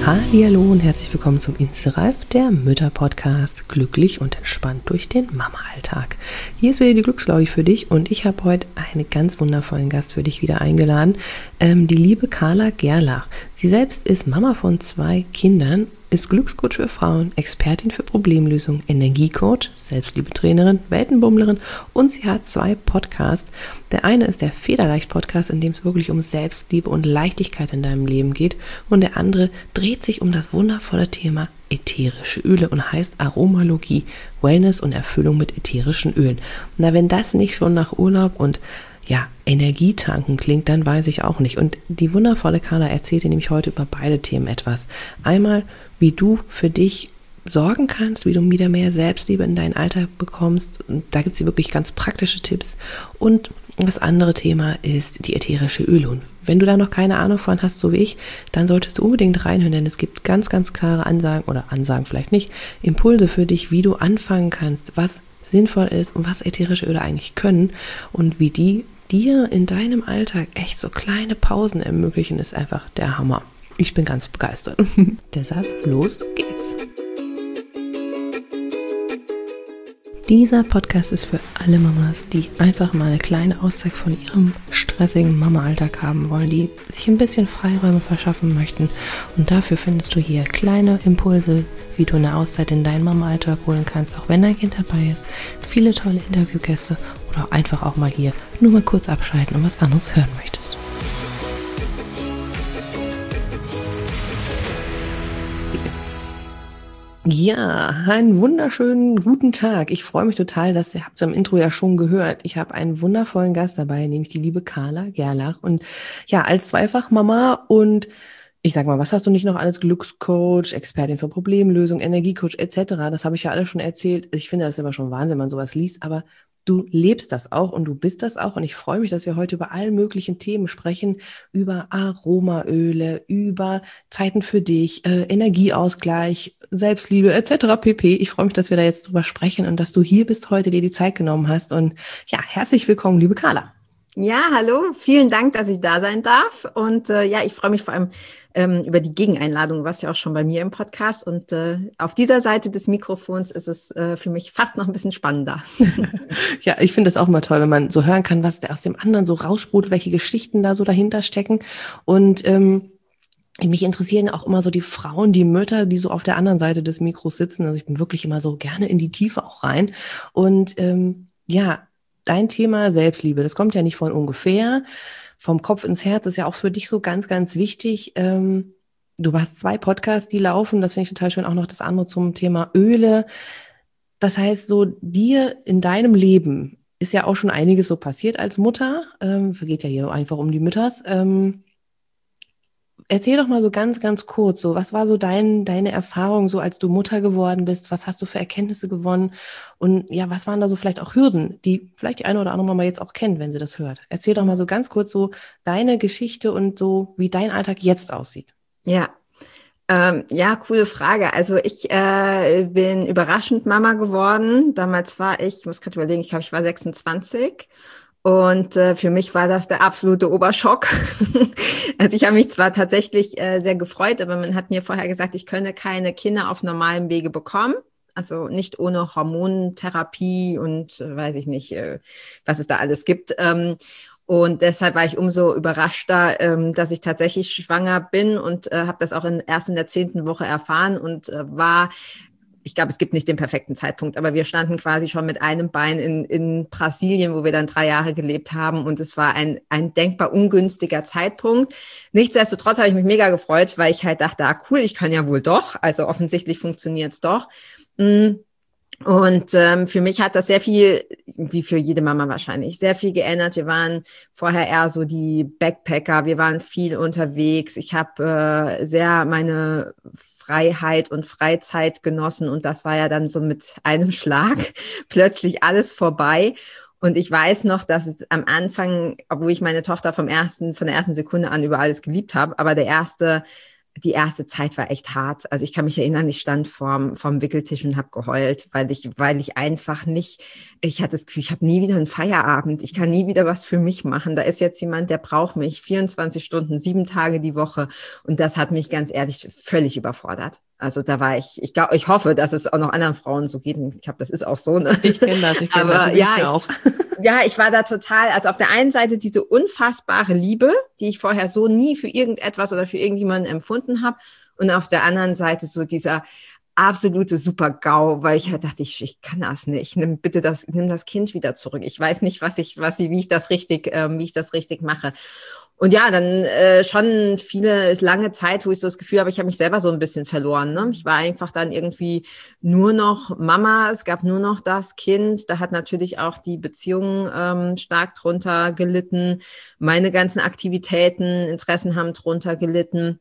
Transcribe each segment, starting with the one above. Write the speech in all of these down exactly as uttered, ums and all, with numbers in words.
Hallihallo und herzlich willkommen zum Insta-Reif, der Mütter-Podcast, glücklich und entspannt durch den Mama-Alltag. Hier ist wieder die Glückslaudi für dich und ich habe heute einen ganz wundervollen Gast für dich wieder eingeladen, ähm, die liebe Carla Gerlach. Sie selbst ist Mama von zwei Kindern, ist Glückscoach für Frauen, Expertin für Problemlösung, Energiecoach, Selbstliebetrainerin, Weltenbummlerin und sie hat zwei Podcasts. Der eine ist der Federleicht-Podcast, in dem es wirklich um Selbstliebe und Leichtigkeit in deinem Leben geht und der andere dreht sich um das wundervolle Thema ätherische Öle und heißt Aromalogie, Wellness und Erfüllung mit ätherischen Ölen. Na, wenn das nicht schon nach Urlaub und ja, Energietanken klingt, dann weiß ich auch nicht. Und die wundervolle Carla erzählt dir nämlich heute über beide Themen etwas. Einmal, wie du für dich sorgen kannst, wie du wieder mehr Selbstliebe in deinen Alltag bekommst. Und da gibt es wirklich ganz praktische Tipps. Und das andere Thema ist die ätherische Öle. Und wenn du da noch keine Ahnung von hast, so wie ich, dann solltest du unbedingt reinhören, denn es gibt ganz, ganz klare Ansagen oder Ansagen vielleicht nicht, Impulse für dich, wie du anfangen kannst, was sinnvoll ist und was ätherische Öle eigentlich können und wie die dir in deinem Alltag echt so kleine Pausen ermöglichen, ist einfach der Hammer. Ich bin ganz begeistert. Deshalb, los geht's. Dieser Podcast ist für alle Mamas, die einfach mal eine kleine Auszeit von ihrem stressigen Mama-Alltag haben wollen, die sich ein bisschen Freiräume verschaffen möchten. Und dafür findest du hier kleine Impulse, wie du eine Auszeit in deinen Mama-Alltag holen kannst, auch wenn dein Kind dabei ist. Viele tolle Interviewgäste oder einfach auch mal hier nur mal kurz abschalten und was anderes hören möchtest. Ja, einen wunderschönen guten Tag. Ich freue mich total, dass ihr habt es im Intro ja schon gehört. Ich habe einen wundervollen Gast dabei, nämlich die liebe Carla Gerlach. Und ja, als Zweifachmama und ich sag mal, was hast du nicht noch alles? Glückscoach, Expertin für Problemlösung, Energiecoach et cetera. Das habe ich ja alles schon erzählt. Ich finde das immer schon Wahnsinn, wenn man sowas liest, aber du lebst das auch und du bist das auch und ich freue mich, dass wir heute über all möglichen Themen sprechen, über Aromaöle, über Zeiten für dich, äh, Energieausgleich, Selbstliebe et cetera pp. Ich freue mich, dass wir da jetzt drüber sprechen und dass du hier bist heute, dir die Zeit genommen hast und ja, herzlich willkommen, liebe Carla. Ja, hallo, vielen Dank, dass ich da sein darf und äh, ja, ich freue mich vor allem ähm, über die Gegeneinladung, was ja auch schon bei mir im Podcast und äh, auf dieser Seite des Mikrofons ist es äh, für mich fast noch ein bisschen spannender. Ja, ich finde das auch immer toll, wenn man so hören kann, was der aus dem anderen so raussprudelt, welche Geschichten da so dahinter stecken und ähm, mich interessieren auch immer so die Frauen, die Mütter, die so auf der anderen Seite des Mikros sitzen, also ich bin wirklich immer so gerne in die Tiefe auch rein und ähm, ja, dein Thema Selbstliebe, das kommt ja nicht von ungefähr. Vom Kopf ins Herz ist ja auch für dich so ganz, ganz wichtig. Ähm, du hast zwei Podcasts, die laufen. Das finde ich total schön. Auch noch das andere zum Thema Öle. Das heißt, so dir in deinem Leben ist ja auch schon einiges so passiert als Mutter. Ähm, geht ja hier einfach um die Mütters. Ähm, Erzähl doch mal so ganz, ganz kurz, so was war so dein, deine Erfahrung, so als du Mutter geworden bist? Was hast du für Erkenntnisse gewonnen? Und ja, was waren da so vielleicht auch Hürden, die vielleicht die eine oder andere Mama jetzt auch kennt, wenn sie das hört? Erzähl doch mal so ganz kurz so deine Geschichte und so, wie dein Alltag jetzt aussieht. Ja, ähm, ja, coole Frage. Also ich äh, bin überraschend Mama geworden. Damals war ich, ich muss gerade überlegen, ich glaube, ich war sechsundzwanzig. Und äh, für mich war das der absolute Oberschock. Also ich habe mich zwar tatsächlich äh, sehr gefreut, aber man hat mir vorher gesagt, ich könne keine Kinder auf normalem Wege bekommen. Also nicht ohne Hormontherapie und äh, weiß ich nicht, äh, was es da alles gibt. Ähm, und deshalb war ich umso überraschter, ähm, dass ich tatsächlich schwanger bin und äh, habe das auch in, erst in der zehnten Woche erfahren und äh, war... Ich glaube, es gibt nicht den perfekten Zeitpunkt, aber wir standen quasi schon mit einem Bein in, in Brasilien, wo wir dann drei Jahre gelebt haben und es war ein, ein denkbar ungünstiger Zeitpunkt. Nichtsdestotrotz habe ich mich mega gefreut, weil ich halt dachte, ah cool, ich kann ja wohl doch, also offensichtlich funktioniert es doch. Und ähm, für mich hat das sehr viel, wie für jede Mama wahrscheinlich, sehr viel geändert. Wir waren vorher eher so die Backpacker, wir waren viel unterwegs. Ich habe äh, sehr meine Freiheit und Freizeit genossen und das war ja dann so mit einem Schlag plötzlich alles vorbei. Und ich weiß noch, dass es am Anfang, obwohl ich meine Tochter vom ersten, von der ersten Sekunde an über alles geliebt habe, aber der erste die erste Zeit war echt hart. Also ich kann mich erinnern, ich stand vorm, vorm Wickeltisch und habe geheult, weil ich, weil ich einfach nicht, ich hatte das Gefühl, ich habe nie wieder einen Feierabend. Ich kann nie wieder was für mich machen. Da ist jetzt jemand, der braucht mich vierundzwanzig Stunden, sieben Tage die Woche. Und das hat mich ganz ehrlich völlig überfordert. Also da war ich, ich glaube, ich hoffe, dass es auch noch anderen Frauen so geht. Ich glaube, das ist auch so. Ne? Ich kenne das, ich kenne das. Aber ja, ich, auch. ja, ich war da total, also auf der einen Seite diese unfassbare Liebe, die ich vorher so nie für irgendetwas oder für irgendjemanden empfunden habe. Und auf der anderen Seite so dieser absolute Super-GAU, weil ich halt dachte, ich, ich kann das nicht. Nimm bitte das, nimm das Kind wieder zurück. Ich weiß nicht, was ich, was ich, wie ich das richtig, äh, wie ich das richtig mache. Und ja, dann äh, schon viele, lange Zeit, wo ich so das Gefühl habe, ich habe mich selber so ein bisschen verloren. Ne? Ich war einfach dann irgendwie nur noch Mama, es gab nur noch das Kind. Da hat natürlich auch die Beziehung ähm, stark drunter gelitten. Meine ganzen Aktivitäten, Interessen haben drunter gelitten.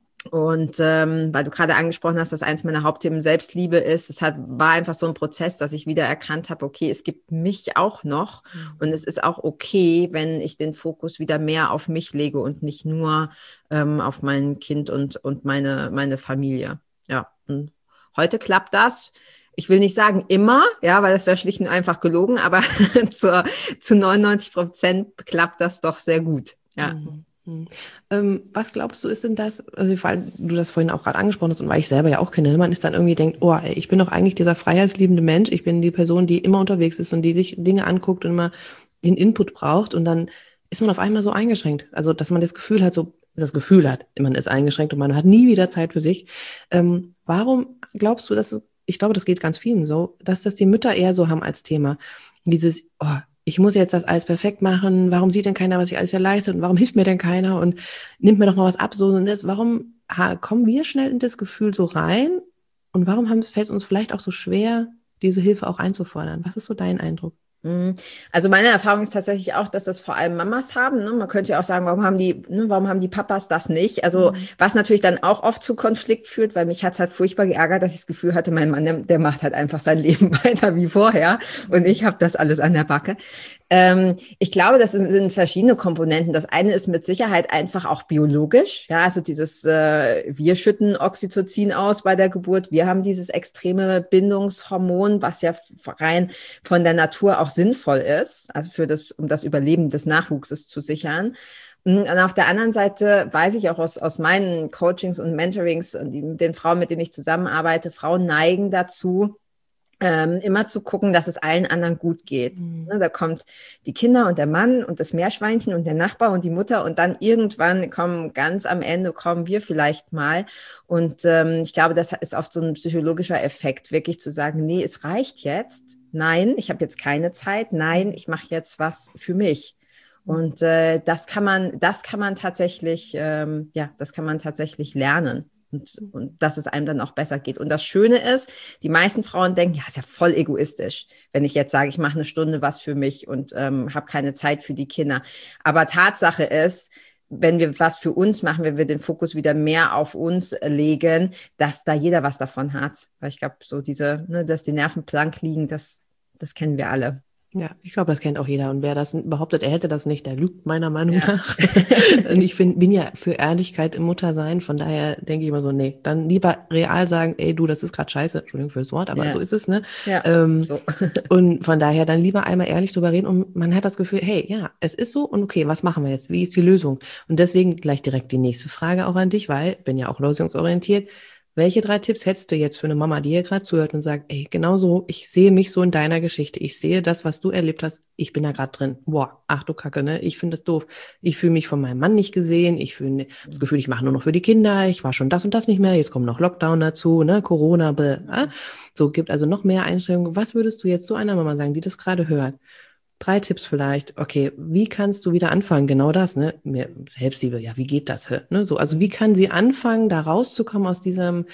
Und ähm, weil du gerade angesprochen hast, dass eins meiner Hauptthemen Selbstliebe ist, es hat, war einfach so ein Prozess, dass ich wieder erkannt habe, okay, es gibt mich auch noch mhm. und es ist auch okay, wenn ich den Fokus wieder mehr auf mich lege und nicht nur ähm, auf mein Kind und, und meine, meine Familie. Ja, und heute klappt das. Ich will nicht sagen immer, ja, weil das wäre schlicht und einfach gelogen, aber zur, zu neunundneunzig Prozent klappt das doch sehr gut, ja. Mhm. Ähm, was glaubst du, ist denn das, also weil du das vorhin auch gerade angesprochen hast und weil ich selber ja auch kenne, man ist dann irgendwie denkt, oh, ey, ich bin doch eigentlich dieser freiheitsliebende Mensch, ich bin die Person, die immer unterwegs ist und die sich Dinge anguckt und immer den Input braucht und dann ist man auf einmal so eingeschränkt, also dass man das Gefühl hat, so das Gefühl hat, man ist eingeschränkt und man hat nie wieder Zeit für sich. Ähm, warum glaubst du, dass es, ich glaube, das geht ganz vielen so, dass das die Mütter eher so haben als Thema, dieses, oh, ich muss jetzt das alles perfekt machen, warum sieht denn keiner, was ich alles ja leiste und warum hilft mir denn keiner und nimmt mir doch mal was ab, so und das, warum ha, kommen wir schnell in das Gefühl so rein und warum fällt es uns vielleicht auch so schwer, diese Hilfe auch einzufordern? Was ist so dein Eindruck? Also meine Erfahrung ist tatsächlich auch, dass das vor allem Mamas haben. Ne? Man könnte ja auch sagen, warum haben die, ne, warum haben die Papas das nicht? Also mhm. was natürlich dann auch oft zu Konflikt führt, weil mich hat es halt furchtbar geärgert, dass ich das Gefühl hatte, mein Mann, der, der macht halt einfach sein Leben weiter wie vorher und ich habe das alles an der Backe. Ähm, ich glaube, das sind, sind verschiedene Komponenten. Das eine ist mit Sicherheit einfach auch biologisch. Ja, also dieses, äh, wir schütten Oxytocin aus bei der Geburt. Wir haben dieses extreme Bindungshormon, was ja rein von der Natur auch sinnvoll ist, also für das, um das Überleben des Nachwuchses zu sichern. Und auf der anderen Seite weiß ich auch aus, aus meinen Coachings und Mentorings und die, den Frauen, mit denen ich zusammenarbeite, Frauen neigen dazu, Ähm, immer zu gucken, dass es allen anderen gut geht. Mhm. Ne, da kommt die Kinder und der Mann und das Meerschweinchen und der Nachbar und die Mutter und dann irgendwann kommen, ganz am Ende kommen wir vielleicht mal. Und ähm, ich glaube, das ist oft so ein psychologischer Effekt, wirklich zu sagen, nee, es reicht jetzt. Nein, ich habe jetzt keine Zeit. Nein, ich mache jetzt was für mich. Und äh, das kann man, das kann man tatsächlich, ähm, ja, das kann man tatsächlich lernen. Und, und dass es einem dann auch besser geht. Und das Schöne ist, die meisten Frauen denken, ja, ist ja voll egoistisch, wenn ich jetzt sage, ich mache eine Stunde was für mich und ähm, habe keine Zeit für die Kinder. Aber Tatsache ist, wenn wir was für uns machen, wenn wir den Fokus wieder mehr auf uns legen, dass da jeder was davon hat. Weil ich glaube, so diese, ne, dass die Nerven blank liegen, das, das kennen wir alle. Ja, ich glaube, das kennt auch jeder. Und wer das behauptet, er hätte das nicht, der lügt meiner Meinung ja. nach. Und ich find, bin ja für Ehrlichkeit im Muttersein. Von daher denke ich immer so, nee, dann lieber real sagen, ey, du, das ist gerade scheiße. Entschuldigung für das Wort, aber ja. so ist es, ne? Ja, ähm, so. Und von daher dann lieber einmal ehrlich drüber reden und man hat das Gefühl, hey, ja, es ist so und okay, was machen wir jetzt? Wie ist die Lösung? Und deswegen gleich direkt die nächste Frage auch an dich, weil bin ja auch lösungsorientiert. Welche drei Tipps hättest du jetzt für eine Mama, die hier gerade zuhört und sagt, ey, genau so, ich sehe mich so in deiner Geschichte. Ich sehe das, was du erlebt hast. Ich bin da gerade drin. Boah, ach du Kacke, ne? Ich finde das doof. Ich fühle mich von meinem Mann nicht gesehen. Ich fühle das Gefühl, ich mache nur noch für die Kinder. Ich war schon das und das nicht mehr. Jetzt kommt noch Lockdown dazu, ne? Corona, bäh, äh? So, gibt also noch mehr Einstellungen. Was würdest du jetzt so einer Mama sagen, die das gerade hört? Drei Tipps vielleicht. Okay, wie kannst du wieder anfangen? Genau das, ne? Mir Selbstliebe, ja, wie geht das? Ne? So, also wie kann sie anfangen, da rauszukommen aus diesem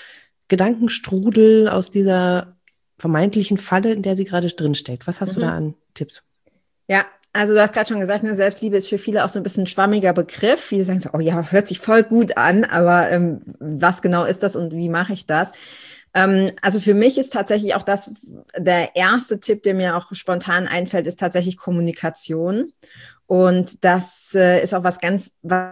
Gedankenstrudel, aus dieser vermeintlichen Falle, in der sie gerade drinsteckt? Was hast mhm. du da an Tipps? Ja, also du hast gerade schon gesagt, ne, Selbstliebe ist für viele auch so ein bisschen ein schwammiger Begriff. Viele sagen so, oh ja, hört sich voll gut an, aber ähm, was genau ist das und wie mache ich das? Also für mich ist tatsächlich auch das, der erste Tipp, der mir auch spontan einfällt, ist tatsächlich Kommunikation. Und das äh, ist auch was ganz, was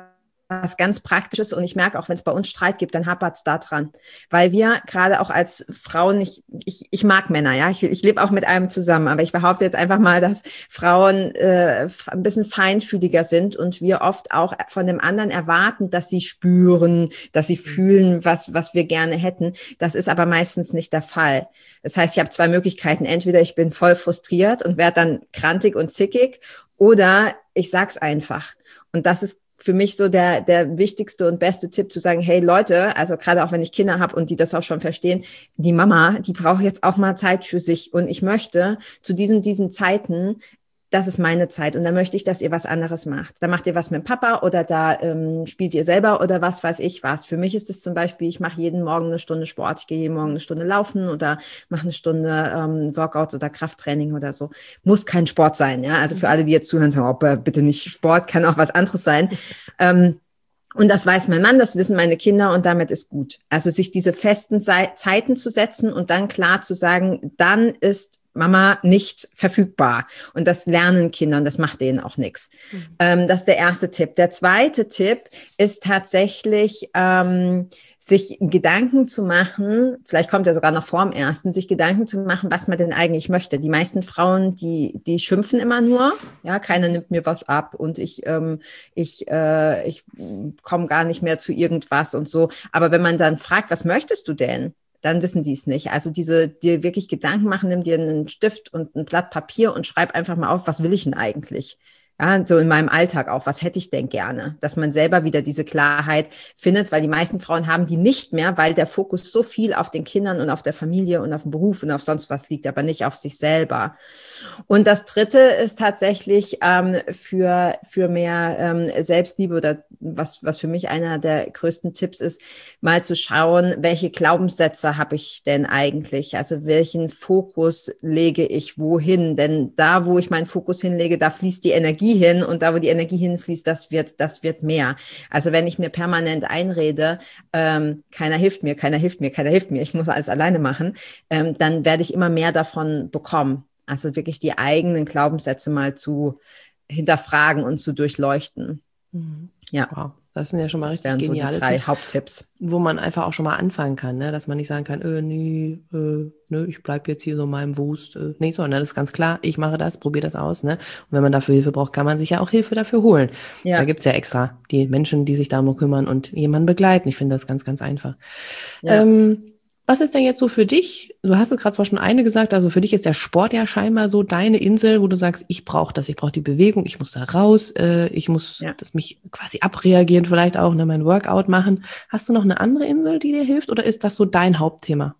was ganz Praktisches und ich merke auch, wenn es bei uns Streit gibt, dann hapert es da dran. Weil wir gerade auch als Frauen, ich, ich, ich mag Männer, ja, ich, ich lebe auch mit einem zusammen, aber ich behaupte jetzt einfach mal, dass Frauen äh, ein bisschen feinfühliger sind und wir oft auch von dem anderen erwarten, dass sie spüren, dass sie fühlen, was, was wir gerne hätten. Das ist aber meistens nicht der Fall. Das heißt, ich habe zwei Möglichkeiten. Entweder ich bin voll frustriert und werde dann krantig und zickig oder ich sag's einfach. Und das ist für mich so der, der wichtigste und beste Tipp zu sagen, hey Leute, also gerade auch wenn ich Kinder habe und die das auch schon verstehen, die Mama, die braucht jetzt auch mal Zeit für sich und ich möchte zu diesen, diesen Zeiten, das ist meine Zeit und da möchte ich, dass ihr was anderes macht. Da macht ihr was mit dem Papa oder da ähm, spielt ihr selber oder was weiß ich was. Für mich ist es zum Beispiel, ich mache jeden Morgen eine Stunde Sport, ich gehe jeden Morgen eine Stunde laufen oder mache eine Stunde ähm, Workouts oder Krafttraining oder so. Muss kein Sport sein, ja. Also für alle, die jetzt zuhören, sagen, oh, bitte nicht Sport, kann auch was anderes sein. ähm, Und das weiß mein Mann, das wissen meine Kinder und damit ist gut. Also sich diese festen Ze- Zeiten zu setzen und dann klar zu sagen, dann ist Mama nicht verfügbar. Und das lernen Kinder und das macht denen auch nichts. Mhm. Ähm, das ist der erste Tipp. Der zweite Tipp ist tatsächlich, ähm, sich Gedanken zu machen, vielleicht kommt er sogar noch vor dem ersten, sich Gedanken zu machen, was man denn eigentlich möchte. Die meisten Frauen, die, die schimpfen immer nur, ja, keiner nimmt mir was ab und ich, ähm, ich, äh, ich komme gar nicht mehr zu irgendwas und so. Aber wenn man dann fragt, was möchtest du denn? Dann wissen die es nicht. Also diese, dir wirklich Gedanken machen, nimm dir einen Stift und ein Blatt Papier und schreib einfach mal auf, was will ich denn eigentlich? Ja, so in meinem Alltag auch, was hätte ich denn gerne? Dass man selber wieder diese Klarheit findet, weil die meisten Frauen haben die nicht mehr, weil der Fokus so viel auf den Kindern und auf der Familie und auf dem Beruf und auf sonst was liegt, aber nicht auf sich selber. Und das Dritte ist tatsächlich ähm, für, für mehr ähm, Selbstliebe oder was, was für mich einer der größten Tipps ist, mal zu schauen, welche Glaubenssätze habe ich denn eigentlich? Also welchen Fokus lege ich wohin? Denn da, wo ich meinen Fokus hinlege, da fließt die Energie hin und da, wo die Energie hinfließt, das wird, das wird mehr. Also wenn ich mir permanent einrede, ähm, keiner hilft mir, keiner hilft mir, keiner hilft mir, ich muss alles alleine machen, ähm, dann werde ich immer mehr davon bekommen. Also wirklich die eigenen Glaubenssätze mal zu hinterfragen und zu durchleuchten. Mhm. Ja. Wow. Das sind ja schon mal Das richtig geniale so die drei Tipps, Haupttipps, wo man einfach auch schon mal anfangen kann, ne? Dass man nicht sagen kann, äh, nee, äh, ne, ich bleibe jetzt hier so in meinem Wust. Äh, nee, sondern das ist ganz klar, ich mache das, probiere das aus. Ne? Und wenn man dafür Hilfe braucht, kann man sich ja auch Hilfe dafür holen. ja. Da gibt's ja extra die Menschen, die sich darum kümmern und jemanden begleiten. Ich finde das ganz, ganz einfach. Ja. Ähm, was ist denn jetzt so für dich? Du hast es gerade zwar schon eine gesagt, also für dich ist der Sport ja scheinbar so deine Insel, wo du sagst, ich brauche das, ich brauche die Bewegung, ich muss da raus, äh, ich muss Ja. das mich quasi abreagieren, vielleicht auch, ne, mein Workout machen. Hast du noch eine andere Insel, die dir hilft, oder ist das so dein Hauptthema?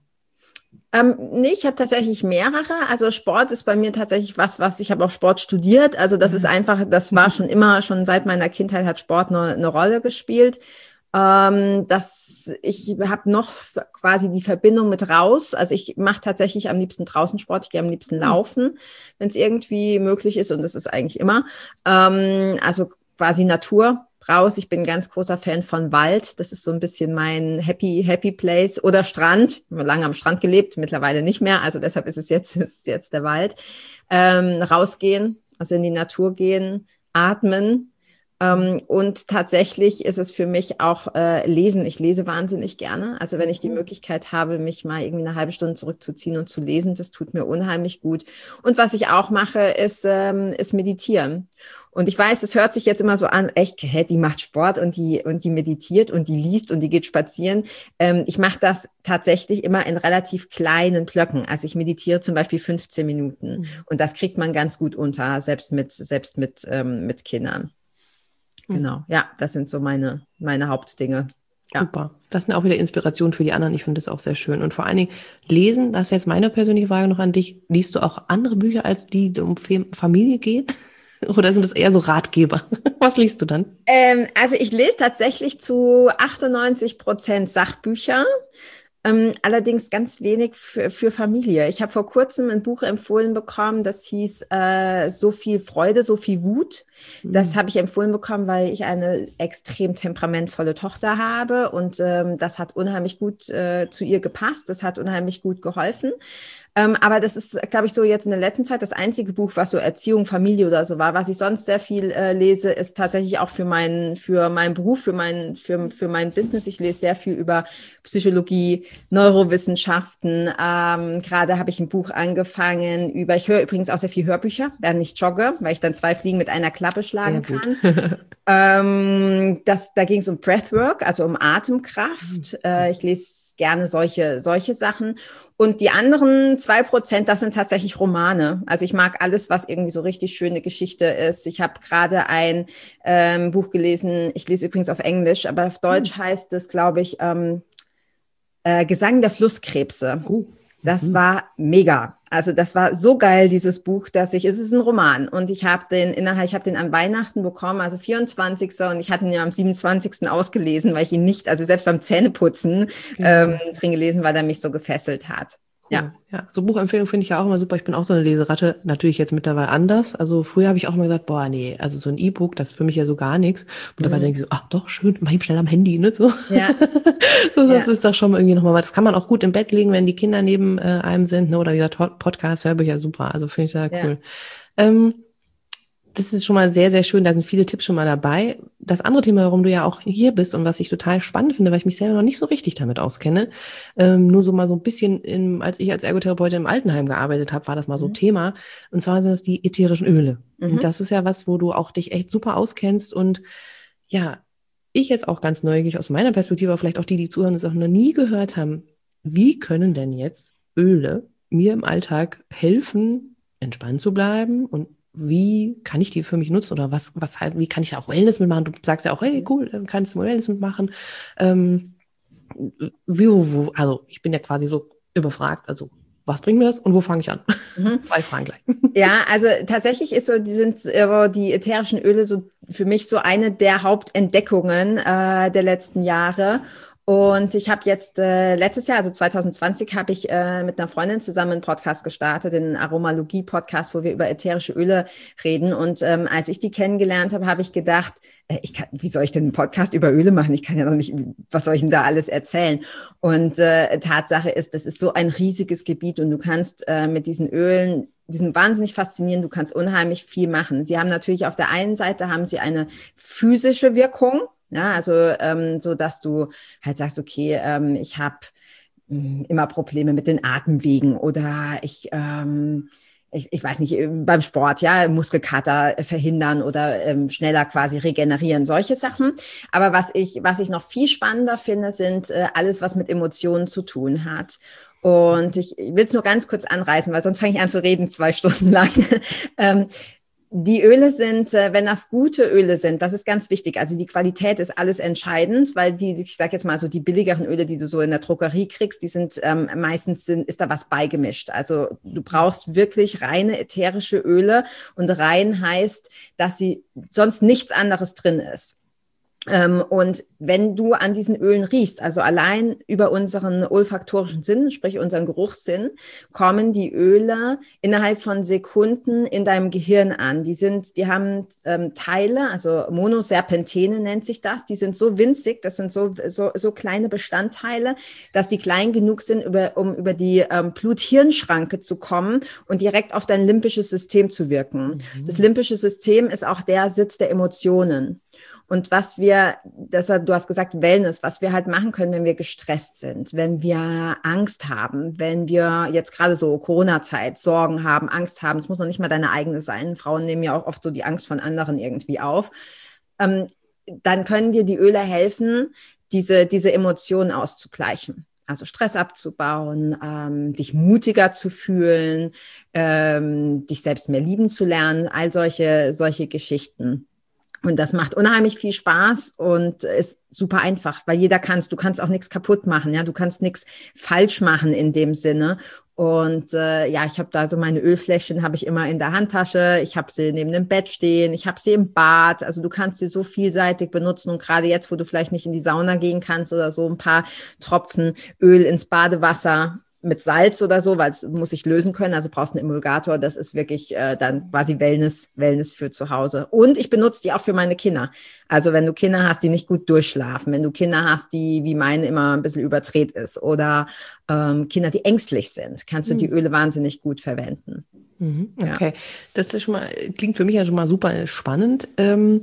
Ähm, nee, ich habe tatsächlich mehrere. Also Sport ist bei mir tatsächlich was, was ich habe auch Sport studiert. Also das ist einfach, das war schon immer, schon seit meiner Kindheit hat Sport eine, eine Rolle gespielt. Ähm, das, ich habe noch quasi die Verbindung mit raus. Also ich mache tatsächlich am liebsten draußen Sport. Ich gehe am liebsten laufen, wenn es irgendwie möglich ist. Und das ist eigentlich immer. Ähm, also quasi Natur. Raus. Ich bin ein ganz großer Fan von Wald. Das ist so ein bisschen mein Happy, Happy Place. Oder Strand. Ich habe lange am Strand gelebt, mittlerweile nicht mehr. Also deshalb ist es jetzt, ist es jetzt der Wald. Ähm, rausgehen, also in die Natur gehen, atmen. Ähm, und tatsächlich ist es für mich auch äh, Lesen. Ich lese wahnsinnig gerne. Also wenn ich die Möglichkeit habe, mich mal irgendwie eine halbe Stunde zurückzuziehen und zu lesen, das tut mir unheimlich gut. Und was ich auch mache, ist, ähm, ist meditieren. Und ich weiß, es hört sich jetzt immer so an, echt, hä, die macht Sport und die, und die meditiert und die liest und die geht spazieren. Ähm, ich mache das tatsächlich immer in relativ kleinen Blöcken. Also ich meditiere zum Beispiel fünfzehn Minuten. Mhm. Und das kriegt man ganz gut unter, selbst mit, selbst mit, ähm, mit Kindern. Mhm. Genau, ja, das sind so meine, meine Hauptdinge. Ja. Super. Das sind auch wieder Inspirationen für die anderen. Ich finde das auch sehr schön. Und vor allen Dingen lesen, das wäre jetzt meine persönliche Frage noch an dich. Liest du auch andere Bücher, als die um Familie gehen? Oder sind das eher so Ratgeber? Was liest du dann? Ähm, also ich lese tatsächlich zu achtundneunzig Prozent Sachbücher, ähm, allerdings ganz wenig für, für Familie. Ich habe vor kurzem ein Buch empfohlen bekommen, das hieß äh, So viel Freude, so viel Wut. Das habe ich empfohlen bekommen, weil ich eine extrem temperamentvolle Tochter habe und ähm, das hat unheimlich gut äh, zu ihr gepasst. Das hat unheimlich gut geholfen. Ähm, aber das ist, glaube ich, so jetzt in der letzten Zeit das einzige Buch, was so Erziehung, Familie oder so war. Was ich sonst sehr viel äh, lese, ist tatsächlich auch für meinen, für meinen Beruf, für mein, für, für mein Business. Ich lese sehr viel über Psychologie, Neurowissenschaften. Ähm, gerade habe ich ein Buch angefangen über, ich höre übrigens auch sehr viel Hörbücher, während ich jogge, weil ich dann zwei Fliegen mit einer Klappe schlagen kann. ähm, das, da ging es um Breathwork, also um Atemkraft. Äh, ich lese gerne solche, solche Sachen. Und die anderen zwei Prozent, das sind tatsächlich Romane. Also ich mag alles, was irgendwie so richtig schöne Geschichte ist. Ich habe gerade ein ähm, Buch gelesen, ich lese übrigens auf Englisch, aber auf Deutsch hm. heißt es, glaube ich, ähm, äh, Gesang der Flusskrebse. Uh. Das war mega. Also das war so geil, dieses Buch, dass ich, es ist ein Roman und ich habe den innerhalb, ich habe den an Weihnachten bekommen, also vierundzwanzigsten und ich hatte ihn ja am siebenundzwanzigsten ausgelesen, weil ich ihn nicht, also selbst beim Zähneputzen ja. ähm, drin gelesen, weil er mich so gefesselt hat. Cool. Ja. ja, so Buchempfehlung finde ich ja auch immer super. Ich bin auch so eine Leseratte, natürlich jetzt mittlerweile anders. Also früher habe ich auch immer gesagt, boah, nee, also so ein E-Book, das ist für mich ja so gar nichts. Und dabei mhm. denke ich so, ach doch, schön, mach ich schnell am Handy, ne? So. Ja. so, das ja. ist doch schon mal irgendwie nochmal was. Das kann man auch gut im Bett legen, wenn die Kinder neben äh, einem sind, ne? Oder wie gesagt, Podcast, Hörbücher, super. Also finde ich da cool. Ja. Ähm, Das ist schon mal sehr, sehr schön. Da sind viele Tipps schon mal dabei. Das andere Thema, warum du ja auch hier bist und was ich total spannend finde, weil ich mich selber noch nicht so richtig damit auskenne, ähm, nur so mal so ein bisschen, in, als ich als Ergotherapeutin im Altenheim gearbeitet habe, war das mal so mhm. Thema. Und zwar sind das die ätherischen Öle. Mhm. Und das ist ja was, wo du auch dich echt super auskennst. Und ja, ich jetzt auch ganz neugierig aus meiner Perspektive, aber vielleicht auch die, die zuhören, das auch noch nie gehört haben. Wie können denn jetzt Öle mir im Alltag helfen, entspannt zu bleiben und wie kann ich die für mich nutzen oder was, was halt, wie kann ich da auch Wellness mitmachen? Du sagst ja auch, hey, cool, kannst du Wellness mitmachen. Ähm, wie, wo, also ich bin ja quasi so überfragt, also was bringt mir das und wo fange ich an? Mhm. Zwei Fragen gleich. Ja, also tatsächlich ist so, die sind äh, die ätherischen Öle so für mich so eine der Hauptentdeckungen äh, der letzten Jahre. Und ich habe jetzt äh, letztes Jahr, also zwanzig zwanzig, habe ich äh, mit einer Freundin zusammen einen Podcast gestartet, den Aromalogie-Podcast, wo wir über ätherische Öle reden. Und ähm, als ich die kennengelernt habe, habe ich gedacht, äh, ich kann, wie soll ich denn einen Podcast über Öle machen? Ich kann ja noch nicht, was soll ich denn da alles erzählen? Und äh, Tatsache ist, das ist so ein riesiges Gebiet und du kannst äh, mit diesen Ölen, die sind wahnsinnig faszinierend, du kannst unheimlich viel machen. Sie haben natürlich auf der einen Seite haben sie eine physische Wirkung. Ja, also ähm, so, dass du halt sagst, okay, ähm, ich habe ähm, immer Probleme mit den Atemwegen oder ich, ähm, ich, ich weiß nicht, beim Sport, ja, Muskelkater verhindern oder ähm, schneller quasi regenerieren, solche Sachen. Aber was ich, was ich noch viel spannender finde, sind äh, alles, was mit Emotionen zu tun hat. Und ich, ich will es nur ganz kurz anreißen, weil sonst fange ich an zu reden, zwei Stunden lang. ähm, Die Öle sind, wenn das gute Öle sind, das ist ganz wichtig. Also die Qualität ist alles entscheidend, weil die, ich sage jetzt mal so, die billigeren Öle, die du so in der Drogerie kriegst, die sind ähm, meistens sind, ist da was beigemischt. Also du brauchst wirklich reine ätherische Öle und rein heißt, dass sie sonst nichts anderes drin ist. Ähm, und wenn du an diesen Ölen riechst, also allein über unseren olfaktorischen Sinn, sprich unseren Geruchssinn, kommen die Öle innerhalb von Sekunden in deinem Gehirn an. Die sind, die haben ähm, Teile, also Monoserpentine nennt sich das, die sind so winzig, das sind so, so, so kleine Bestandteile, dass die klein genug sind, über, um über die ähm, Blut-Hirn-Schranke zu kommen und direkt auf dein limbisches System zu wirken. Mhm. Das limbische System ist auch der Sitz der Emotionen. Und was wir, deshalb, du hast gesagt Wellness, was wir halt machen können, wenn wir gestresst sind, wenn wir Angst haben, wenn wir jetzt gerade so Corona-Zeit Sorgen haben, Angst haben, es muss noch nicht mal deine eigene sein, Frauen nehmen ja auch oft so die Angst von anderen irgendwie auf, ähm, dann können dir die Öle helfen, diese, diese Emotionen auszugleichen. Also Stress abzubauen, ähm, dich mutiger zu fühlen, ähm, dich selbst mehr lieben zu lernen, all solche, solche Geschichten. Und das macht unheimlich viel Spaß und ist super einfach, weil jeder kann's. Du kannst auch nichts kaputt machen, ja, du kannst nichts falsch machen in dem Sinne. Und äh, ja, ich habe da so meine Ölfläschchen, habe ich immer in der Handtasche. Ich habe sie neben dem Bett stehen. Ich habe sie im Bad. Also du kannst sie so vielseitig benutzen. Und gerade jetzt, wo du vielleicht nicht in die Sauna gehen kannst oder so, ein paar Tropfen Öl ins Badewasser. mit Salz oder so, weil es muss sich lösen können. Also brauchst einen Emulgator. Das ist wirklich äh, dann quasi Wellness, Wellness für zu Hause. Und ich benutze die auch für meine Kinder. Also wenn du Kinder hast, die nicht gut durchschlafen, wenn du Kinder hast, die wie meine immer ein bisschen überdreht ist oder ähm, Kinder, die ängstlich sind, kannst du die Öle wahnsinnig gut verwenden. Mhm, okay, ja. Das ist schon mal, klingt für mich ja schon mal super spannend. Ähm,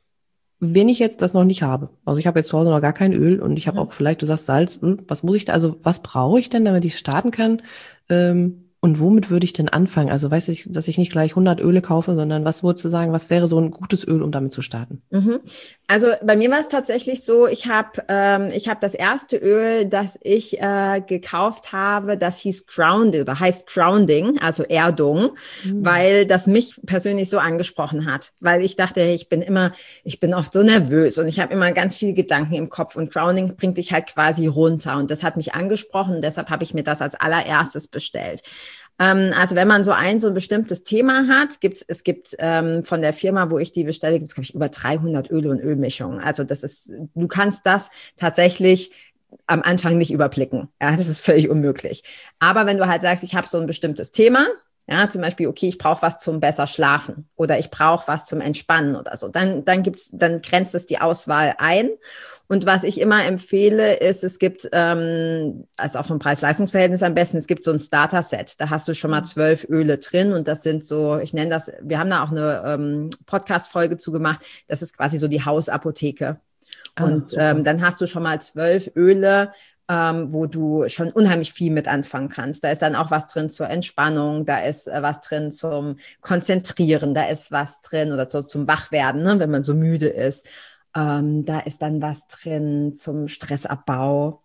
wenn ich jetzt das noch nicht habe, also ich habe jetzt zu Hause noch gar kein Öl und ich habe mhm. auch vielleicht, du sagst Salz, was muss ich da, also was brauche ich denn, damit ich starten kann? Ähm, und womit würde ich denn anfangen? Also weiß ich, dass ich nicht gleich hundert Öle kaufe, sondern was würdest du sagen, was wäre so ein gutes Öl, um damit zu starten? Mhm. Also bei mir war es tatsächlich so, ich habe ähm, ich habe das erste Öl, das ich äh, gekauft habe, das hieß Grounding oder heißt Grounding, also Erdung, mhm. weil das mich persönlich so angesprochen hat, weil ich dachte, ich bin immer, ich bin oft so nervös und ich habe immer ganz viele Gedanken im Kopf und Grounding bringt dich halt quasi runter und das hat mich angesprochen, deshalb habe ich mir das als allererstes bestellt. Also wenn man so ein, so ein bestimmtes Thema hat, gibt's, es gibt ähm, von der Firma, wo ich die bestelle, gibt es, glaube ich, über dreihundert Öle und Ölmischungen. Also das ist, du kannst das tatsächlich am Anfang nicht überblicken. Ja, das ist völlig unmöglich. Aber wenn du halt sagst, ich habe so ein bestimmtes Thema, ja, zum Beispiel, okay, ich brauche was zum besser schlafen oder ich brauche was zum Entspannen oder so, dann, dann gibt's, dann grenzt es die Auswahl ein. Und was ich immer empfehle, ist, es gibt, ähm, also auch vom Preis-Leistungs-Verhältnis am besten, es gibt so ein Starter-Set. Da hast du schon mal zwölf Öle drin und das sind so, ich nenne das, wir haben da auch eine ähm, Podcast-Folge zu gemacht, das ist quasi so die Hausapotheke. Ah, und ähm, dann hast du schon mal zwölf Öle, ähm, wo du schon unheimlich viel mit anfangen kannst. Da ist dann auch was drin zur Entspannung, da ist äh, was drin zum Konzentrieren, da ist was drin oder so zum Wachwerden, ne, wenn man so müde ist. Ähm, da ist dann was drin zum Stressabbau,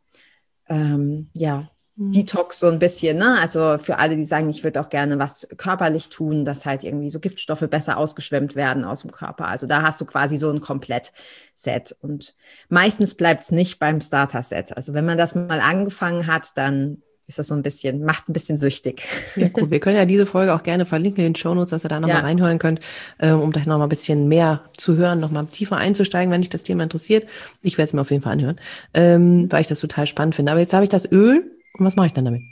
ähm, ja, mhm. Detox so ein bisschen, ne? Also für alle, die sagen, ich würde auch gerne was körperlich tun, dass halt irgendwie so Giftstoffe besser ausgeschwemmt werden aus dem Körper. Also da hast du quasi so ein Komplettset und meistens bleibt es nicht beim Starter-Set. Also wenn man das mal angefangen hat, dann ist das so ein bisschen, macht ein bisschen süchtig. Ja, cool. Wir können ja diese Folge auch gerne verlinken in den Shownotes, dass ihr da nochmal ja. reinhören könnt, ähm, um da nochmal ein bisschen mehr zu hören, nochmal tiefer einzusteigen, wenn dich das Thema interessiert. Ich werde es mir auf jeden Fall anhören, ähm, weil ich das total spannend finde. Aber jetzt habe ich das Öl und was mache ich dann damit?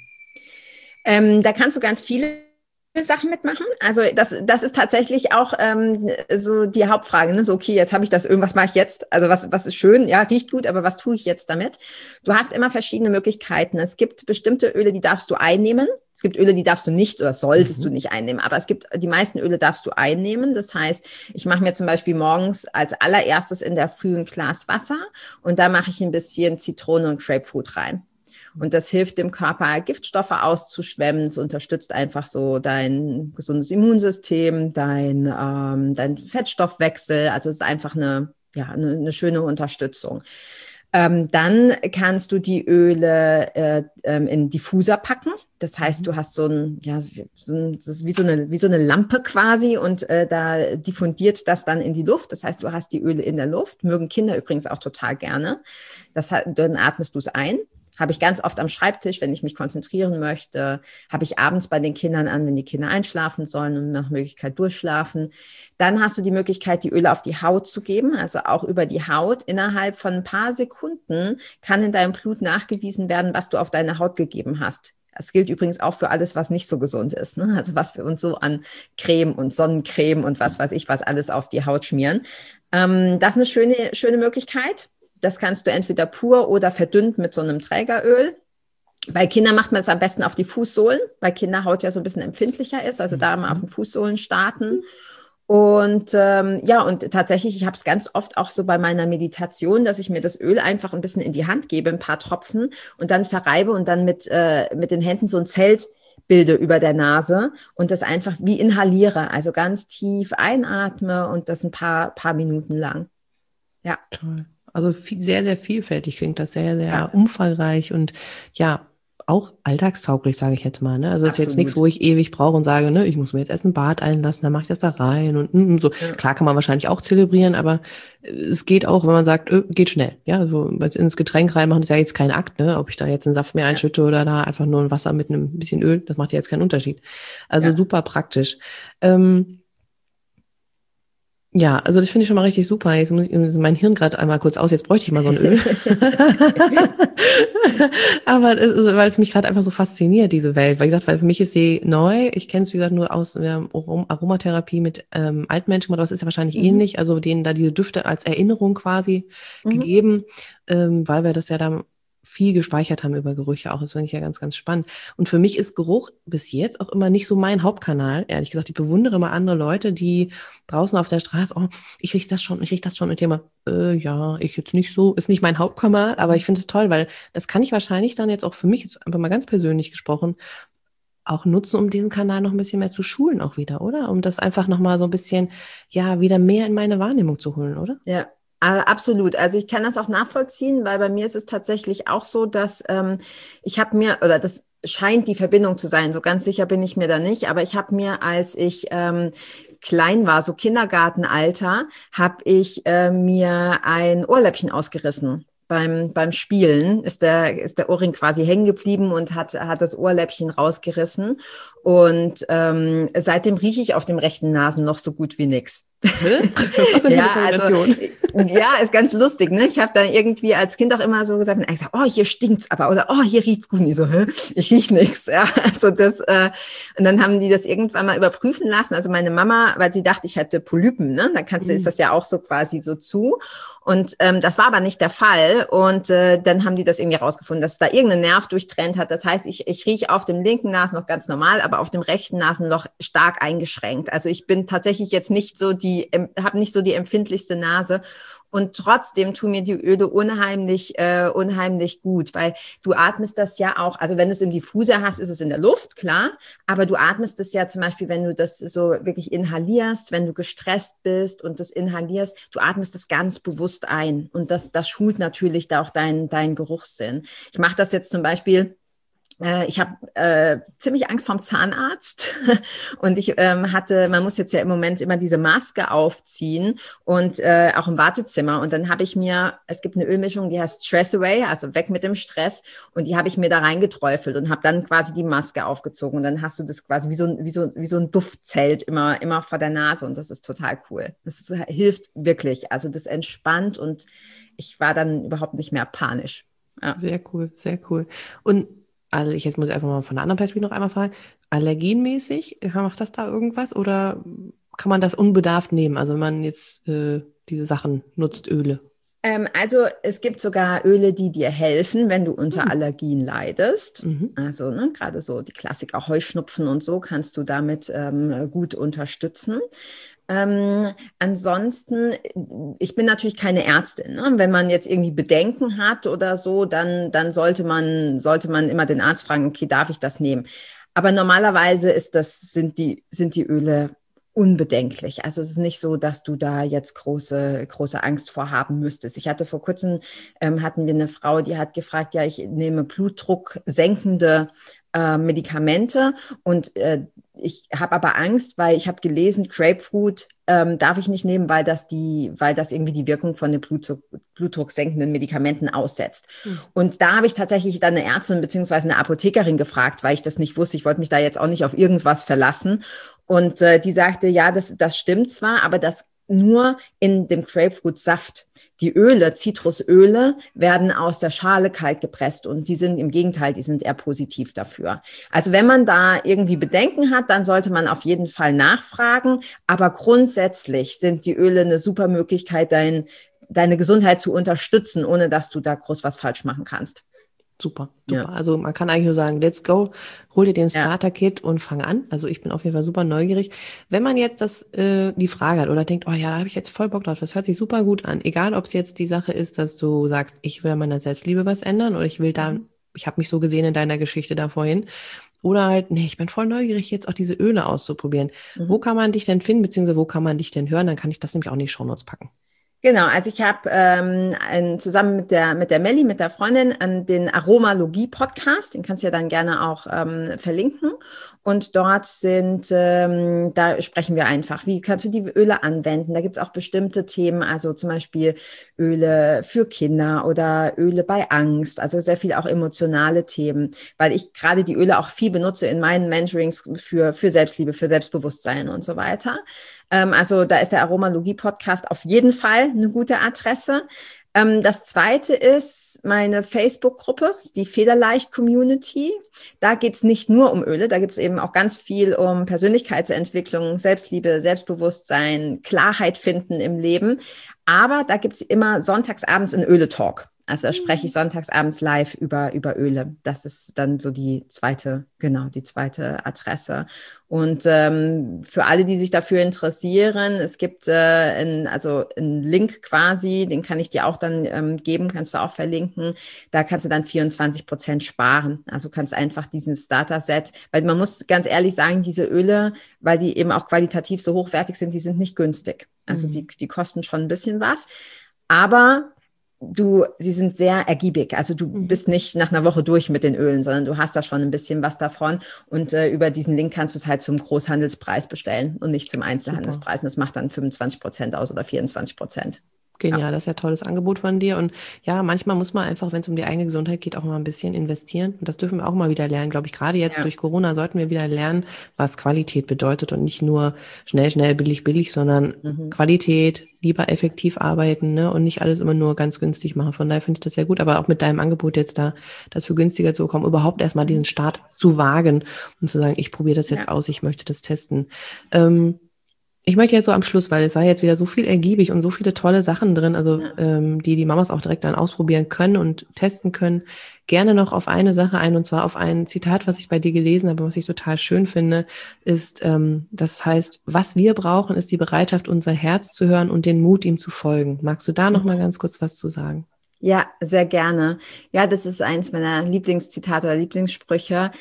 Ähm, da kannst du ganz viele Sachen mitmachen. Also das, das ist tatsächlich auch ähm, so die Hauptfrage. Ne? So, okay, jetzt habe ich das Öl, was mache ich jetzt? Also was, was ist schön? Ja, riecht gut, aber was tue ich jetzt damit? Du hast immer verschiedene Möglichkeiten. Es gibt bestimmte Öle, die darfst du einnehmen. Es gibt Öle, die darfst du nicht oder solltest mhm. du nicht einnehmen. Aber es gibt, die meisten Öle darfst du einnehmen. Das heißt, ich mache mir zum Beispiel morgens als allererstes in der Früh ein Glas Wasser und da mache ich ein bisschen Zitrone und Grapefruit rein. Und das hilft dem Körper, Giftstoffe auszuschwemmen. Es unterstützt einfach so dein gesundes Immunsystem, dein, ähm, dein Fettstoffwechsel. Also es ist einfach eine, ja, eine, eine schöne Unterstützung. Ähm, dann kannst du die Öle äh, ähm, in Diffuser packen. Das heißt, du hast so ein, ja, so ein, das ist wie so eine, wie so eine Lampe quasi und äh, da diffundiert das dann in die Luft. Das heißt, du hast die Öle in der Luft. Mögen Kinder übrigens auch total gerne. Das, dann atmest du es ein. Habe ich ganz oft am Schreibtisch, wenn ich mich konzentrieren möchte, habe ich abends bei den Kindern an, wenn die Kinder einschlafen sollen und nach Möglichkeit durchschlafen. Dann hast du die Möglichkeit, die Öle auf die Haut zu geben, also auch über die Haut. Innerhalb von ein paar Sekunden kann in deinem Blut nachgewiesen werden, was du auf deine Haut gegeben hast. Das gilt übrigens auch für alles, was nicht so gesund ist, ne? Also was wir uns so an Creme und Sonnencreme und was weiß ich, was alles auf die Haut schmieren. Ähm, das ist eine schöne, schöne Möglichkeit. Das kannst du entweder pur oder verdünnt mit so einem Trägeröl. Bei Kindern macht man es am besten auf die Fußsohlen, weil Kinderhaut ja so ein bisschen empfindlicher ist. Also da mal auf den Fußsohlen starten. Und ähm, ja, und tatsächlich, ich habe es ganz oft auch so bei meiner Meditation, dass ich mir das Öl einfach ein bisschen in die Hand gebe, ein paar Tropfen und dann verreibe und dann mit, äh, mit den Händen so ein Zelt bilde über der Nase und das einfach wie inhaliere, also ganz tief einatme und das ein paar, paar Minuten lang. Ja. Toll. Also viel, sehr, sehr vielfältig klingt das, sehr, sehr ja. umfangreich und ja, auch alltagstauglich, sage ich jetzt mal. Ne? Also das ist jetzt nichts, wo ich ewig brauche und sage, ne, ich muss mir jetzt erst ein Bad einlassen, dann mache ich das da rein und mm, so. Ja. Klar kann man wahrscheinlich auch zelebrieren, aber es geht auch, wenn man sagt, äh, geht schnell. Ja, also ins Getränk reinmachen ist ja jetzt kein Akt, ne? Ob ich da jetzt einen Saft mehr einschütte ja. oder da einfach nur ein Wasser mit einem bisschen Öl, das macht ja jetzt keinen Unterschied. Also ja. super praktisch. Ähm, Ja, also das finde ich schon mal richtig super. Jetzt muss ich mein Hirn gerade einmal kurz aus, jetzt bräuchte ich mal so ein Öl. Aber es ist, weil es mich gerade einfach so fasziniert, diese Welt. Weil gesagt, weil für mich ist sie neu. Ich kenne es, wie gesagt, nur aus der Aromatherapie mit ähm, alten Menschen, aber das ist ja wahrscheinlich Mhm. ähnlich. Also denen da diese Düfte als Erinnerung quasi Mhm. gegeben, ähm, weil wir das ja da viel gespeichert haben über Gerüche auch. Das finde ich ja ganz, ganz spannend. Und für mich ist Geruch bis jetzt auch immer nicht so mein Hauptkanal. Ehrlich gesagt, ich bewundere immer andere Leute, die draußen auf der Straße, oh, ich riech das schon, ich riech das schon. Und immer, äh, ja, ich jetzt nicht so, ist nicht mein Hauptkanal, aber ich finde es toll, weil das kann ich wahrscheinlich dann jetzt auch für mich, jetzt einfach mal ganz persönlich gesprochen, auch nutzen, um diesen Kanal noch ein bisschen mehr zu schulen auch wieder, oder? Um das einfach nochmal so ein bisschen, ja, wieder mehr in meine Wahrnehmung zu holen, oder? Ja, äh, absolut. Also ich kann das auch nachvollziehen, weil bei mir ist es tatsächlich auch so, dass ähm, ich habe mir, oder das scheint die Verbindung zu sein, so ganz sicher bin ich mir da nicht, aber ich habe mir, als ich ähm, klein war, so Kindergartenalter, habe ich äh, mir ein Ohrläppchen ausgerissen. Beim, beim Spielen ist der, ist der Ohrring quasi hängen geblieben und hat, hat das Ohrläppchen rausgerissen. Und ähm, seitdem rieche ich auf dem rechten Nasen noch so gut wie nix. Hä? Was ist das denn für eine Ja, also Kombination? ja, ist ganz lustig, ne? Ich habe dann irgendwie als Kind auch immer so gesagt, ich sag, oh, hier stinkt's aber oder oh, hier riecht's gut. Und ich so, hä? Ich riech nichts. Ja, also das äh, und dann haben die das irgendwann mal überprüfen lassen. Also meine Mama, weil sie dachte, ich hätte Polypen, ne? Da kannst du, ist das ja auch so quasi so zu. Und ähm, das war aber nicht der Fall. Und äh, dann haben die das irgendwie rausgefunden, dass da irgendein Nerv durchtrennt hat. Das heißt, ich, ich rieche auf dem linken Nasenloch ganz normal, aber auf dem rechten Nasenloch stark eingeschränkt. Also ich bin tatsächlich jetzt nicht so die, habe nicht so die empfindlichste Nase. Und trotzdem tun mir die Öle unheimlich, äh, unheimlich gut, weil du atmest das ja auch, also wenn du es im Diffuser hast, ist es in der Luft, klar, aber du atmest es ja zum Beispiel, wenn du das so wirklich inhalierst, wenn du gestresst bist und das inhalierst, du atmest es ganz bewusst ein und das, das schult natürlich da auch deinen deinen Geruchssinn. Ich mache das jetzt zum Beispiel. Ich habe äh, ziemlich Angst vorm Zahnarzt und ich ähm, hatte, man muss jetzt ja im Moment immer diese Maske aufziehen und äh, auch im Wartezimmer und dann habe ich mir, es gibt eine Ölmischung, die heißt Stress Away, also weg mit dem Stress und die habe ich mir da reingeträufelt und habe dann quasi die Maske aufgezogen und dann hast du das quasi wie so, wie so, wie so ein Duftzelt immer, immer vor der Nase und das ist total cool. Das ist, hilft wirklich, also das entspannt und ich war dann überhaupt nicht mehr panisch. Ja. Sehr cool, sehr cool. Und also ich jetzt muss ich einfach mal von der anderen Perspektive noch einmal fragen, allergenmäßig, macht das da irgendwas oder kann man das unbedarft nehmen? Also wenn man jetzt äh, diese Sachen nutzt, Öle. Ähm, also es gibt sogar Öle, die dir helfen, wenn du unter Mhm. Allergien leidest. Mhm. Also ne, gerade so die Klassiker Heuschnupfen und so kannst du damit ähm, gut unterstützen. Ähm, ansonsten, ich bin natürlich keine Ärztin. Ne? Wenn man jetzt irgendwie Bedenken hat oder so, dann, dann sollte man, sollte man immer den Arzt fragen, okay, darf ich das nehmen? Aber normalerweise ist das, sind die, sind die Öle unbedenklich. Also es ist nicht so, dass du da jetzt große, große Angst vor haben müsstest. Ich hatte vor kurzem, ähm, hatten wir eine Frau, die hat gefragt, ja, ich nehme Blutdruck senkende äh, Medikamente und äh, ich habe aber Angst, weil ich habe gelesen, Grapefruit ähm, darf ich nicht nehmen, weil das die, weil das irgendwie die Wirkung von den Blutdruck, blutdrucksenkenden Medikamenten aussetzt. Mhm. Und da habe ich tatsächlich dann eine Ärztin beziehungsweise eine Apothekerin gefragt, weil ich das nicht wusste. Ich wollte mich da jetzt auch nicht auf irgendwas verlassen. Und äh, die sagte, ja, das, das stimmt zwar, aber das nur in dem Grapefruit-Saft. Die Öle, Zitrusöle, werden aus der Schale kalt gepresst und die sind im Gegenteil, die sind eher positiv dafür. Also wenn man da irgendwie Bedenken hat, dann sollte man auf jeden Fall nachfragen. Aber grundsätzlich sind die Öle eine super Möglichkeit, dein, deine Gesundheit zu unterstützen, ohne dass du da groß was falsch machen kannst. Super, super. Ja. Also man kann eigentlich nur sagen, let's go, hol dir den Ja. Starter-Kit und fang an. Also ich bin auf jeden Fall super neugierig. Wenn man jetzt das äh, die Frage hat oder denkt, oh ja, da habe ich jetzt voll Bock drauf, das hört sich super gut an. Egal, ob es jetzt die Sache ist, dass du sagst, ich will an meiner Selbstliebe was ändern oder ich will da, mhm. ich habe mich so gesehen in deiner Geschichte da vorhin. Oder halt, nee, ich bin voll neugierig, jetzt auch diese Öle auszuprobieren. Mhm. Wo kann man dich denn finden, beziehungsweise wo kann man dich denn hören? Dann kann ich das nämlich auch in die Shownotes packen. Genau, also ich habe ähm, ein, zusammen mit der mit der Melli, mit der Freundin, an den Aromalogie-Podcast, den kannst du ja dann gerne auch ähm, verlinken. Und dort sind, ähm, da sprechen wir einfach, wie kannst du die Öle anwenden? Da gibt es auch bestimmte Themen, also zum Beispiel Öle für Kinder oder Öle bei Angst, also sehr viel auch emotionale Themen, weil ich gerade die Öle auch viel benutze in meinen Mentorings für, für Selbstliebe, für Selbstbewusstsein und so weiter. Ähm, also da ist der Aromalogie-Podcast auf jeden Fall eine gute Adresse. Ähm, das zweite ist meine Facebook-Gruppe, die Federleicht-Community. Da geht es nicht nur um Öle, da gibt es eben auch ganz viel um Persönlichkeitsentwicklung, Selbstliebe, Selbstbewusstsein, Klarheit finden im Leben. Aber da gibt es immer sonntagsabends einen Öle-Talk. Also da spreche ich sonntagsabends live über, über Öle. Das ist dann so die zweite, genau, die zweite Adresse. Und ähm, für alle, die sich dafür interessieren, es gibt äh, ein, also einen Link quasi, den kann ich dir auch dann ähm, geben, kannst du auch verlinken. Da kannst du dann vierundzwanzig Prozent sparen. Also kannst einfach diesen Starter-Set, weil man muss ganz ehrlich sagen, diese Öle, weil die eben auch qualitativ so hochwertig sind, die sind nicht günstig. Also mhm. die, die kosten schon ein bisschen was. Aber Du, sie sind sehr ergiebig. Also du bist nicht nach einer Woche durch mit den Ölen, sondern du hast da schon ein bisschen was davon. Und äh, über diesen Link kannst du es halt zum Großhandelspreis bestellen und nicht zum Einzelhandelspreis. Und das macht dann fünfundzwanzig Prozent aus oder vierundzwanzig Prozent. Genial, Ja. Das ist ja ein tolles Angebot von dir. Und ja, manchmal muss man einfach, wenn es um die eigene Gesundheit geht, auch mal ein bisschen investieren. Und das dürfen wir auch mal wieder lernen, glaube ich. Gerade jetzt ja. durch Corona sollten wir wieder lernen, was Qualität bedeutet und nicht nur schnell, schnell, billig, billig, sondern mhm. Qualität, lieber effektiv arbeiten, ne? Und nicht alles immer nur ganz günstig machen. Von daher finde ich das sehr gut. Aber auch mit deinem Angebot jetzt da, das für günstiger zu bekommen, überhaupt erstmal diesen Start zu wagen und zu sagen, ich probiere das jetzt ja. aus, ich möchte das testen. Ähm, Ich möchte jetzt so am Schluss, weil es war jetzt wieder so viel ergiebig und so viele tolle Sachen drin, also ja. ähm, die die Mamas auch direkt dann ausprobieren können und testen können, gerne noch auf eine Sache ein, und zwar auf ein Zitat, was ich bei dir gelesen habe, was ich total schön finde, ist, ähm, das heißt, was wir brauchen, ist die Bereitschaft, unser Herz zu hören und den Mut, ihm zu folgen. Magst du da noch mal ganz kurz was zu sagen? Ja, sehr gerne. Ja, das ist eins meiner Lieblingszitate oder Lieblingssprüche,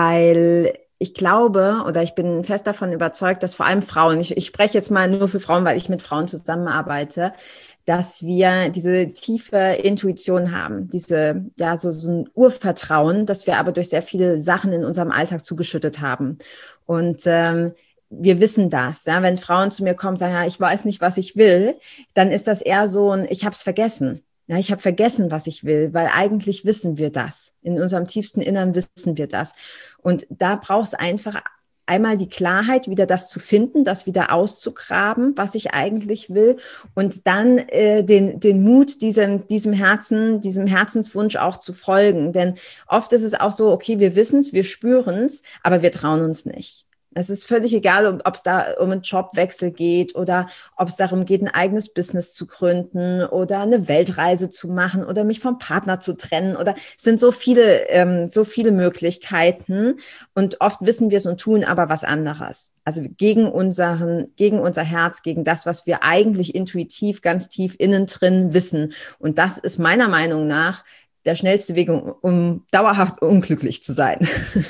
weil ich glaube oder ich bin fest davon überzeugt, dass vor allem Frauen, ich, ich spreche jetzt mal nur für Frauen, weil ich mit Frauen zusammenarbeite, dass wir diese tiefe Intuition haben, diese, ja, so, so ein Urvertrauen, das wir aber durch sehr viele Sachen in unserem Alltag zugeschüttet haben. Und ähm, wir wissen das, ja, wenn Frauen zu mir kommen und sagen, ja, ich weiß nicht, was ich will, dann ist das eher so ein, ich habe es vergessen. Ja, ich habe vergessen, was ich will, weil eigentlich wissen wir das. In unserem tiefsten Innern wissen wir das. Und da braucht es einfach einmal die Klarheit, wieder das zu finden, das wieder auszugraben, was ich eigentlich will. Und dann äh, den, den Mut, diesem, diesem Herzen, diesem Herzenswunsch auch zu folgen. Denn oft ist es auch so, okay, wir wissen es, wir spüren es, aber wir trauen uns nicht. Es ist völlig egal, ob es da um einen Jobwechsel geht oder ob es darum geht, ein eigenes Business zu gründen oder eine Weltreise zu machen oder mich vom Partner zu trennen. Oder es sind so viele, ähm, so viele Möglichkeiten. Und oft wissen wir es und tun aber was anderes. Also gegen unseren, gegen unser Herz, gegen das, was wir eigentlich intuitiv ganz tief innen drin wissen. Und das ist meiner Meinung nach der schnellste Weg, um, um dauerhaft unglücklich zu sein.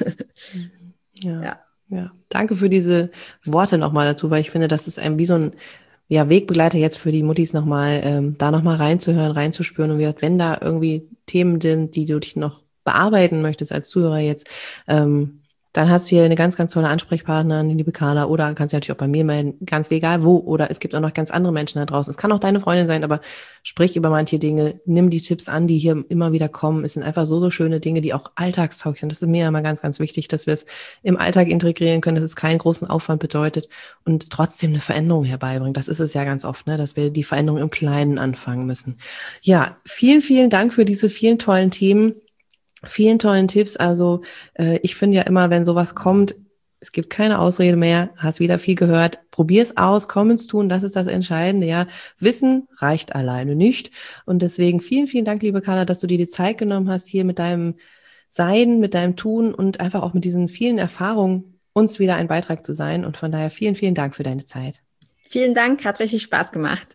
Ja. ja. Ja, danke für diese Worte nochmal dazu, weil ich finde, das ist ein wie so ein ja, Wegbegleiter jetzt für die Muttis nochmal, ähm, da nochmal reinzuhören, reinzuspüren. Und wie gesagt, wenn da irgendwie Themen sind, die du dich noch bearbeiten möchtest als Zuhörer jetzt, ähm, dann hast du hier eine ganz, ganz tolle Ansprechpartnerin, die liebe Carla, oder kannst du natürlich auch bei mir melden, ganz egal wo, oder es gibt auch noch ganz andere Menschen da draußen. Es kann auch deine Freundin sein, aber sprich über manche Dinge, nimm die Tipps an, die hier immer wieder kommen. Es sind einfach so, so schöne Dinge, die auch alltagstauglich sind. Das ist mir immer ganz, ganz wichtig, dass wir es im Alltag integrieren können, dass es keinen großen Aufwand bedeutet und trotzdem eine Veränderung herbeibringt. Das ist es ja ganz oft, ne, dass wir die Veränderung im Kleinen anfangen müssen. Ja, vielen, vielen Dank für diese vielen tollen Themen. Vielen tollen Tipps. Also äh, ich finde ja immer, wenn sowas kommt, es gibt keine Ausrede mehr, hast wieder viel gehört, probier es aus, komm ins Tun, das ist das Entscheidende. Ja, Wissen reicht alleine nicht. Und deswegen vielen, vielen Dank, liebe Carla, dass du dir die Zeit genommen hast, hier mit deinem Sein, mit deinem Tun und einfach auch mit diesen vielen Erfahrungen uns wieder ein Beitrag zu sein. Und von daher vielen, vielen Dank für deine Zeit. Vielen Dank, hat richtig Spaß gemacht.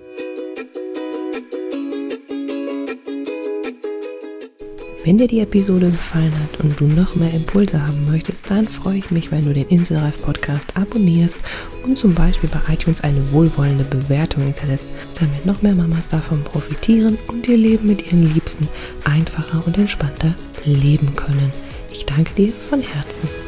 Wenn dir die Episode gefallen hat und du noch mehr Impulse haben möchtest, dann freue ich mich, wenn du den Inselreif Podcast abonnierst und zum Beispiel bei iTunes eine wohlwollende Bewertung hinterlässt, damit noch mehr Mamas davon profitieren und ihr Leben mit ihren Liebsten einfacher und entspannter leben können. Ich danke dir von Herzen.